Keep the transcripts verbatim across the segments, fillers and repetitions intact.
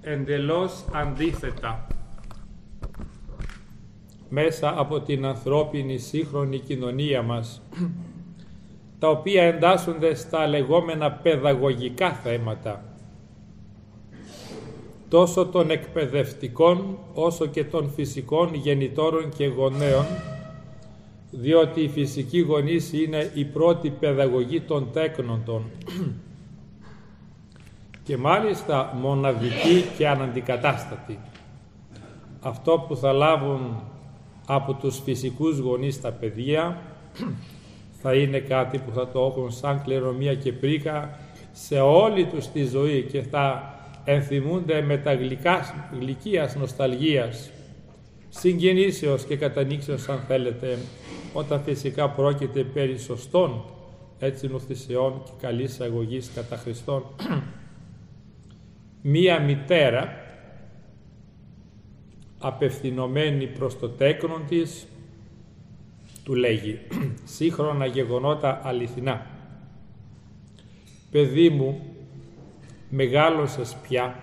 εντελώς αντίθετα μέσα από την ανθρώπινη σύγχρονη κοινωνία μας, τα οποία εντάσσονται στα λεγόμενα παιδαγωγικά θέματα, τόσο των εκπαιδευτικών όσο και των φυσικών γεννητόρων και γονέων, διότι οι φυσικοί γονείς είναι η πρώτη παιδαγωγή των τέκνοντων και μάλιστα μοναδική και αναντικατάστατη. Αυτό που θα λάβουν από τους φυσικούς γονείς τα παιδιά θα είναι κάτι που θα το έχουν σαν κληρονομιά και πρίκα σε όλη τους τη ζωή και θα ενθυμούνται με τα γλυκάς, γλυκίας νοσταλγίας, συγκινήσεως και κατανήξεως αν θέλετε, όταν φυσικά πρόκειται περί σωστών έτσι νουθυσεών και καλής αγωγής κατά Χριστόν. Μία μητέρα απευθυνωμένη προς το τέκνον της του λέγει σύγχρονα γεγονότα αληθινά. Παιδί μου, μεγάλωσες πια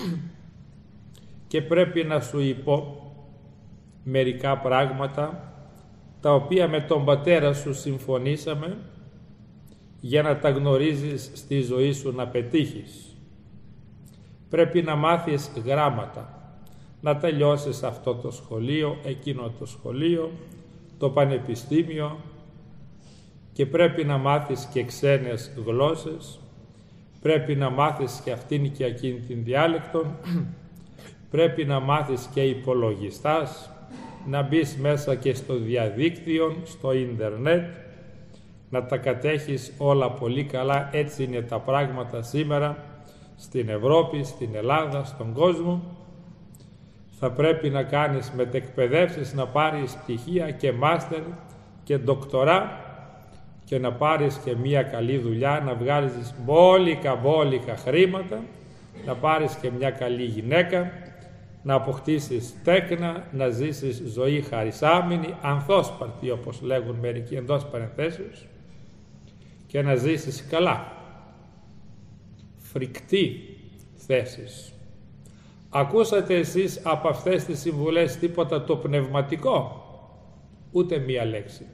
και πρέπει να σου υπό μερικά πράγματα τα οποία με τον πατέρα σου συμφωνήσαμε για να τα γνωρίζεις στη ζωή σου να πετύχεις. Πρέπει να μάθεις γράμματα, να τελειώσεις αυτό το σχολείο, εκείνο το σχολείο, το πανεπιστήμιο και πρέπει να μάθεις και ξένες γλώσσες, πρέπει να μάθεις και αυτήν και εκείνη την διάλεκτο, πρέπει να μάθεις και υπολογιστάς, να μπεις μέσα και στο διαδίκτυο, στο ίντερνετ, να τα κατέχεις όλα πολύ καλά. Έτσι είναι τα πράγματα σήμερα στην Ευρώπη, στην Ελλάδα, στον κόσμο. Θα πρέπει να κάνεις μετεκπαιδεύσεις, να πάρεις πτυχία και μάστερ και ντοκτορά και να πάρεις και μία καλή δουλειά, να βγάλεις μπόλικα μπόλικα χρήματα, να πάρεις και μια καλή γυναίκα, να αποκτήσεις τέκνα, να ζήσεις ζωή χαρισάμενη, ανθόσπαρτη όπως λέγουν μερικοί εντός παρενθέσεως, και να ζήσεις καλά. Φρικτή θέσεις. Ακούσατε εσείς από αυτές τις συμβουλές τίποτα το πνευματικό? Ούτε μία λέξη.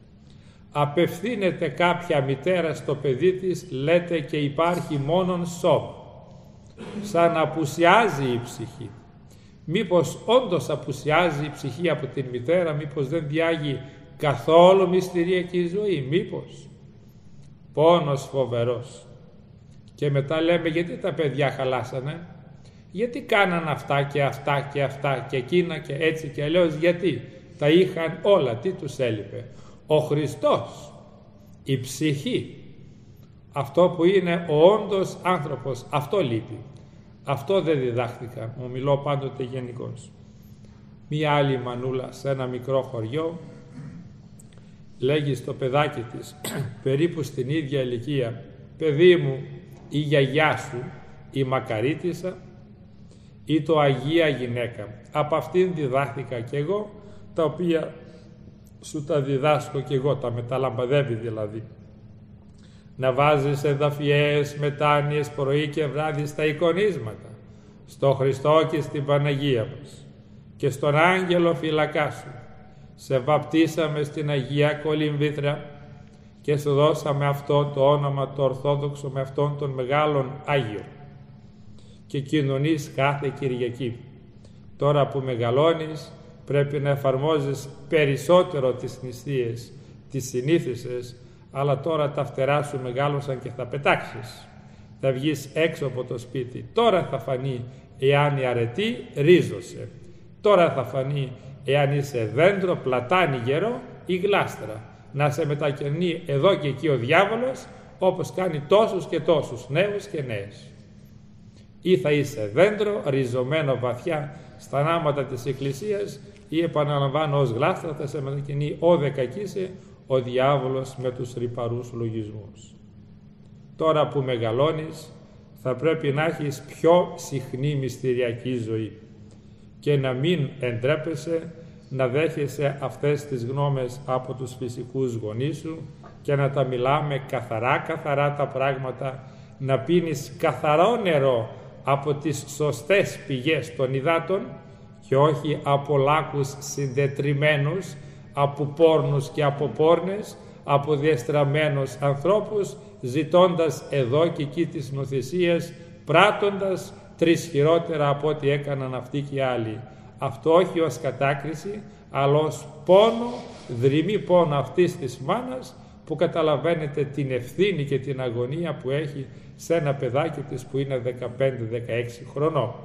Απευθύνεται κάποια μητέρα στο παιδί της, λέτε, και υπάρχει μόνον σώμα. Σαν να απουσιάζει η ψυχή. Μήπως όντως απουσιάζει η ψυχή από την μητέρα, μήπως δεν διάγει καθόλου μυστηριακή ζωή, μήπως? Πόνος φοβερός. Και μετά λέμε, γιατί τα παιδιά χαλάσανε, γιατί κάναν αυτά και αυτά και αυτά και εκείνα και έτσι και αλλιώς, γιατί τα είχαν όλα, τι τους έλειπε? Ο Χριστός, η ψυχή, αυτό που είναι ο όντως άνθρωπος, αυτό λείπει. Αυτό δεν διδάχθηκα, μου μιλώ πάντοτε γενικώς. Μία άλλη μανούλα σε ένα μικρό χωριό λέγει στο παιδάκι της, περίπου στην ίδια ηλικία, παιδί μου, η γιαγιά σου, η μακαρίτισσα ή το Αγία γυναίκα. Από αυτήν διδάχθηκα κι εγώ, τα οποία σου τα διδάσκω κι εγώ, τα μεταλαμπαδεύει δηλαδή. Να βάζεις εδαφιές, μετάνοιες πρωί και βράδυ στα εικονίσματα, στο Χριστό και στην Παναγία μας και στον Άγγελο φυλακά σου. Σε βαπτίσαμε στην Αγία Κολυμβήθρα και σου δώσαμε αυτό το όνομα το ορθόδοξο με αυτόν τον μεγάλον Άγιο και κοινωνείς κάθε Κυριακή. Τώρα που μεγαλώνεις πρέπει να εφαρμόζεις περισσότερο τις νηστείες, τις συνήθισες, αλλά τώρα τα φτερά σου μεγάλωσαν και θα πετάξεις. Θα βγεις έξω από το σπίτι. Τώρα θα φανεί εάν η αρετή ρίζωσε. Τώρα θα φανεί εάν είσαι δέντρο, πλατάνι γερό ή γλάστρα. Να σε μετακινεί εδώ και εκεί ο διάβολος, όπως κάνει τόσους και τόσους νέους και νέες. Ή θα είσαι δέντρο ριζωμένο βαθιά στα νάματα της Εκκλησίας, ή επαναλαμβάνω ως γλάστρα θα σε μετακινεί ο δεκακίσε ο διάβολος με τους ρυπαρούς λογισμούς. Τώρα που μεγαλώνεις θα πρέπει να έχεις πιο συχνή μυστηριακή ζωή και να μην εντρέπεσαι να δέχεσαι αυτές τις γνώμες από τους φυσικούς γονείς σου και να τα μιλάμε καθαρά καθαρά τα πράγματα, να πίνεις καθαρό νερό από τις σωστές πηγές των υδάτων και όχι από λάκους συντετριμμένους, από πόρνους και από πόρνες, από διεστραμμένους ανθρώπους, ζητώντας εδώ και εκεί τις νοθυσίες, πράττοντας τρεις χειρότερα από ό,τι έκαναν αυτοί και οι άλλοι. Αυτό όχι ως κατάκριση, αλλά ως πόνο, δρυμή πόνο αυτής της μάνας, που καταλαβαίνετε την ευθύνη και την αγωνία που έχει σε ένα παιδάκι της που είναι δεκαπέντε δεκαέξι χρονών.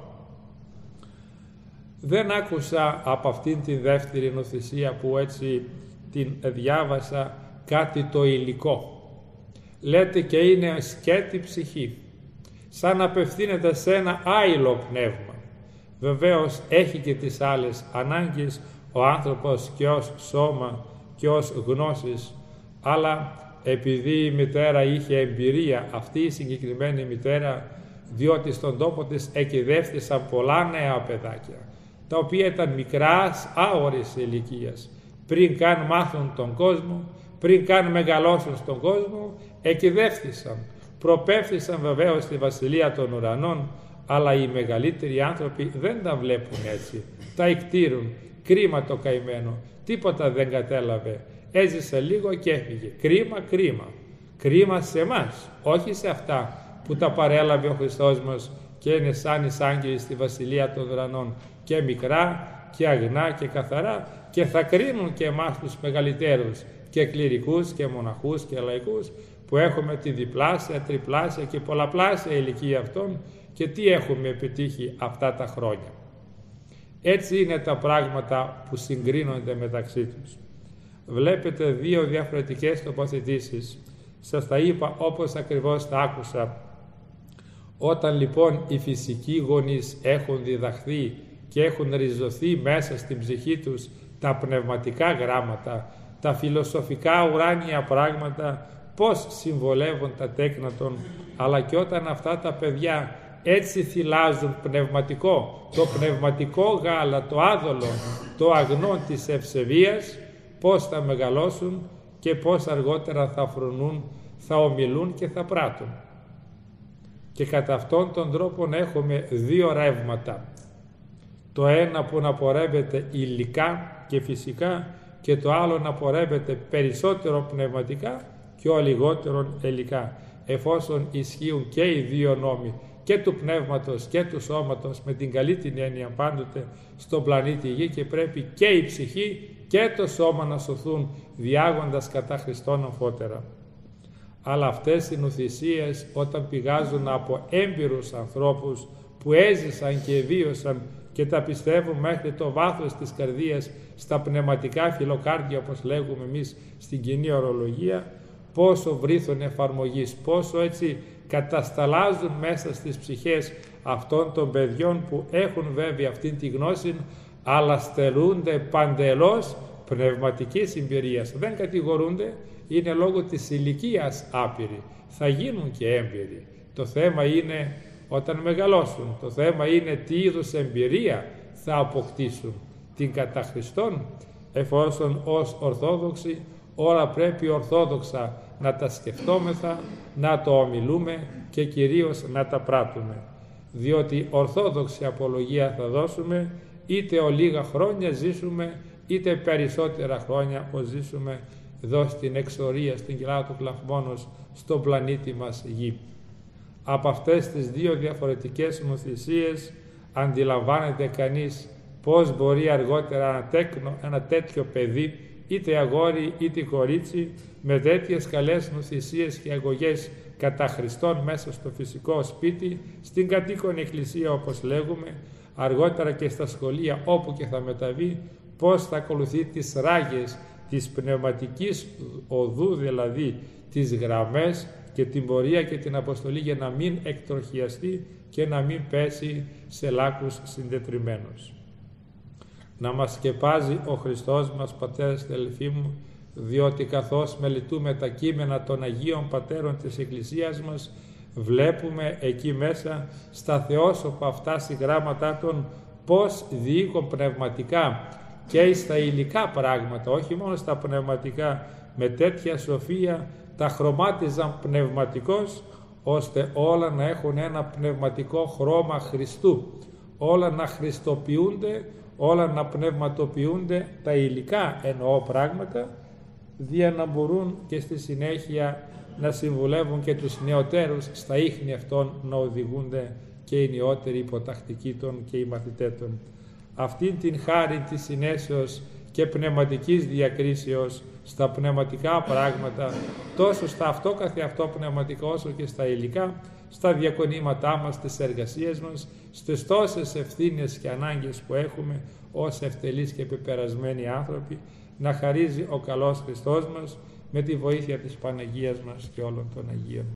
Δεν άκουσα από αυτήν την δεύτερη νοθυσία που έτσι την διάβασα κάτι το υλικό. Λέτε και είναι σκέτη ψυχή, σαν να απευθύνεται σε ένα άειλο πνεύμα. Βεβαίως έχει και τις άλλες ανάγκες ο άνθρωπος και ως σώμα και ως γνώσεις, αλλά επειδή η μητέρα είχε εμπειρία, αυτή η συγκεκριμένη μητέρα, διότι στον τόπο της εκηδεύτησαν πολλά νέα παιδάκια, τα οποία ήταν μικράς, άωρης ηλικίας, πριν καν μάθουν τον κόσμο, πριν καν μεγαλώσουν στον κόσμο, εκηδεύτησαν, προπέφθησαν βεβαίως στη βασιλεία των ουρανών, αλλά οι μεγαλύτεροι άνθρωποι δεν τα βλέπουν έτσι, τα εκτήρουν, κρίμα το καημένο, τίποτα δεν κατέλαβε, έζησε λίγο και έφυγε, κρίμα, κρίμα, κρίμα σε εμάς, όχι σε αυτά που τα παρέλαβε ο Χριστός μας και είναι σαν εισάγγελοι στη βασιλεία των ουρανών, και μικρά και αγνά και καθαρά, και θα κρίνουν και εμάς τους μεγαλύτερους και κληρικούς και μοναχούς και λαϊκούς που έχουμε τη διπλάσια, τριπλάσια και πολλαπλάσια ηλικία αυτών και τι έχουμε επιτύχει αυτά τα χρόνια. Έτσι είναι τα πράγματα που συγκρίνονται μεταξύ τους. Βλέπετε δύο διαφορετικές τοποθετήσεις. Σας τα είπα όπως ακριβώς τα άκουσα. Όταν λοιπόν οι φυσικοί γονείς έχουν διδαχθεί και έχουν ριζωθεί μέσα στην ψυχή τους τα πνευματικά γράμματα, τα φιλοσοφικά ουράνια πράγματα, πώς συμβολεύουν τα τέκνα των, αλλά και όταν αυτά τα παιδιά έτσι θυλάζουν πνευματικό, το πνευματικό γάλα, το άδολο, το αγνό της ευσεβίας, πώς θα μεγαλώσουν και πώς αργότερα θα φρονούν, θα ομιλούν και θα πράττουν. Και κατά αυτόν τον τρόπο έχουμε δύο ρεύματα. Το ένα που να πορεύεται υλικά και φυσικά και το άλλο να πορεύεται περισσότερο πνευματικά και ο λιγότερο υλικά, εφόσον ισχύουν και οι δύο νόμοι και του πνεύματος και του σώματος με την καλή την έννοια πάντοτε στον πλανήτη Γη, και πρέπει και η ψυχή και το σώμα να σωθούν διάγοντας κατά Χριστόν αμφότερα. Αλλά αυτές οι νοθυσίες όταν πηγάζουν από έμπειρους ανθρώπους που έζησαν και βίωσαν και τα πιστεύουν μέχρι το βάθος της καρδίας στα πνευματικά φιλοκάρδια, όπως λέγουμε εμείς στην κοινή ορολογία, πόσο βρίθουν εφαρμογής, πόσο έτσι κατασταλάζουν μέσα στις ψυχές αυτών των παιδιών που έχουν βέβαια αυτήν τη γνώση, αλλά στερούνται παντελώς πνευματικής εμπειρίας. Δεν κατηγορούνται, είναι λόγω της ηλικίας άπειροι. Θα γίνουν και έμπειροι. Το θέμα είναι όταν μεγαλώσουν. Το θέμα είναι τι είδους εμπειρία θα αποκτήσουν. Την κατά Χριστόν, εφόσον ως Ορθόδοξοι όλα πρέπει ορθόδοξα να τα σκεφτόμεθα, να το ομιλούμε και κυρίως να τα πράττουμε. Διότι ορθόδοξη απολογία θα δώσουμε είτε ο λίγα χρόνια ζήσουμε είτε περισσότερα χρόνια που ζήσουμε εδώ στην εξορία, στην κοιλάδα του Κλαχμόνος, στον πλανήτη μας Γη. Από αυτές τις δύο διαφορετικές νοθυσίες αντιλαμβάνεται κανείς πώς μπορεί αργότερα ένα, τέκνο, ένα τέτοιο παιδί, είτε αγόρι είτε κορίτσι, με τέτοιες καλές νοθυσίες και αγωγές κατά Χριστόν μέσα στο φυσικό σπίτι, στην κατοίκον εκκλησία όπως λέγουμε, αργότερα και στα σχολεία όπου και θα μεταβεί, πώς θα ακολουθεί τις ράγες της πνευματικής οδού, δηλαδή τις γραμμές και την πορεία και την αποστολή, για να μην εκτροχιαστεί και να μην πέσει σε λάκους συντετριμμένους. Να μας σκεπάζει ο Χριστός μας, πατέρες και αδελφοί μου, διότι καθώς μελετούμε τα κείμενα των Αγίων Πατέρων της Εκκλησίας μας, βλέπουμε εκεί μέσα στα θεόσοφα αυτά συγγράμματά των πώς διοίκουν πνευματικά και στα υλικά πράγματα, όχι μόνο στα πνευματικά, με τέτοια σοφία τα χρωμάτιζαν πνευματικώς, ώστε όλα να έχουν ένα πνευματικό χρώμα Χριστού, όλα να χριστοποιούνται, όλα να πνευματοποιούνται τα υλικά εννοώ πράγματα, δια να μπορούν και στη συνέχεια να συμβουλεύουν και τους νεωτέρους στα ίχνη αυτών να οδηγούνται και οι νεότεροι υποτακτικοί των και οι μαθητές των. Αυτήν την χάρη της συνέσεως και πνευματικής διακρίσεως στα πνευματικά πράγματα, τόσο στα αυτό καθεαυτό πνευματικό όσο και στα υλικά, στα διακονήματά μας, στις εργασίες μας, στις τόσες ευθύνες και ανάγκες που έχουμε ως ευτελείς και πεπερασμένοι άνθρωποι, να χαρίζει ο καλός Χριστός μας με τη βοήθεια της Παναγίας μας και όλων των Αγίων.